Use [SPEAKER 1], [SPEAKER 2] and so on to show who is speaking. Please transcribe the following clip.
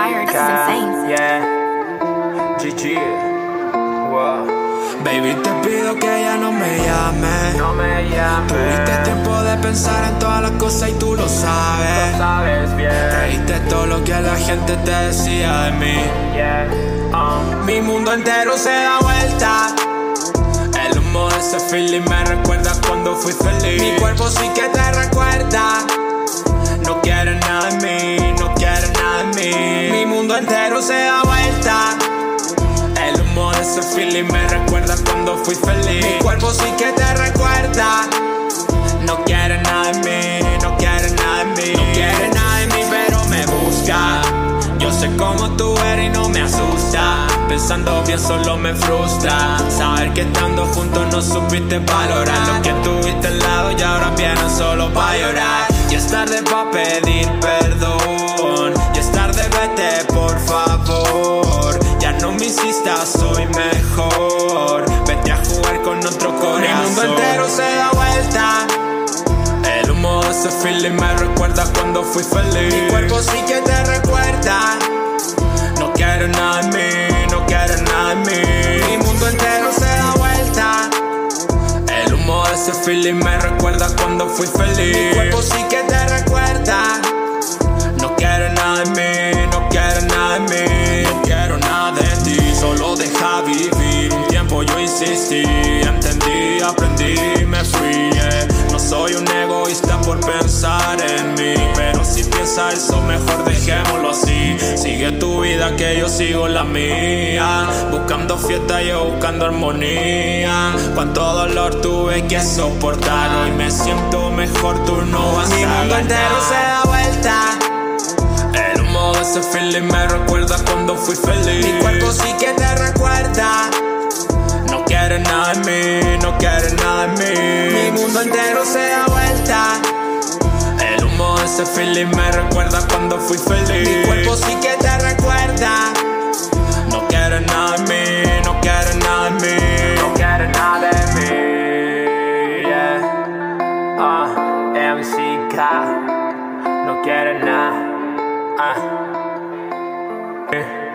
[SPEAKER 1] fire. This is insane.
[SPEAKER 2] Yeah. GG. Wow.
[SPEAKER 3] Baby, te pido que ya no me llames.
[SPEAKER 2] No me llames.
[SPEAKER 3] Tuviste tiempo de pensar en todas las cosas y tú lo sabes.
[SPEAKER 2] Lo sabes bien.
[SPEAKER 3] Creíste todo lo que la gente te decía de mí.
[SPEAKER 2] Yeah.
[SPEAKER 3] Mi mundo entero se da vuelta. El humo de ese feeling me recuerda cuando fui feliz. Mi cuerpo sí que te recuerda. No quiere nada de mí, no quiere nada de mí. Mi mundo entero se da vuelta. El humo de ese feeling me recuerda cuando fui feliz. Mi cuerpo sí que te recuerda. No quiere nada de mí, no quiere nada de mí. No quiere nada de mí, pero me busca. Yo sé cómo tú eres y no me asusta. Pensando bien solo me frustra. Saber que estando juntos no supiste valorar lo que tuviste al lado y ahora vienen solo pa' llorar. Ya es tarde pa' pedir perdón. Ya es tarde, vete por favor. Ya no me insistas, soy mejor. Vete a jugar con otro corazón. Mi mundo entero se da vuelta. El humo de ese feeling me recuerda cuando fui feliz. Mi cuerpo sí que te recuerda. No quiere nada de mí, no quiere nada de mí. Mi mundo entero se da vuelta. El humo de ese feeling me recuerda cuando fui feliz. Mi cuerpo sí que te recuerda. No quiere nada de mí, no quiere nada de mí. No quiero nada de ti, solo deja vivir. Un tiempo yo insistí, entendí, aprendí, me fui, yeah. No soy un egoísta por pensar en mí, pero si piensas eso mejor dejémoslo así. Sigue tu vida que yo sigo la mía. Buscando fiesta, yo buscando armonía. Cuánto dolor tuve que soportar. Hoy me siento mejor, tú no vas a ganar. Mi mundo entero se da vuelta. El humo de ese feeling me recuerda cuando fui feliz. Mi cuerpo sí que te recuerda. No quiere nada de mí, no quiere nada de mí. Mi mundo entero se da vuelta. El humo de ese feeling me recuerda cuando fui feliz. Mi cuerpo sí que te recuerda. No quiere nada de mí, no quiere nada de mí.
[SPEAKER 2] No quiere nada de mí. Yeah. MCK. No quiere nada.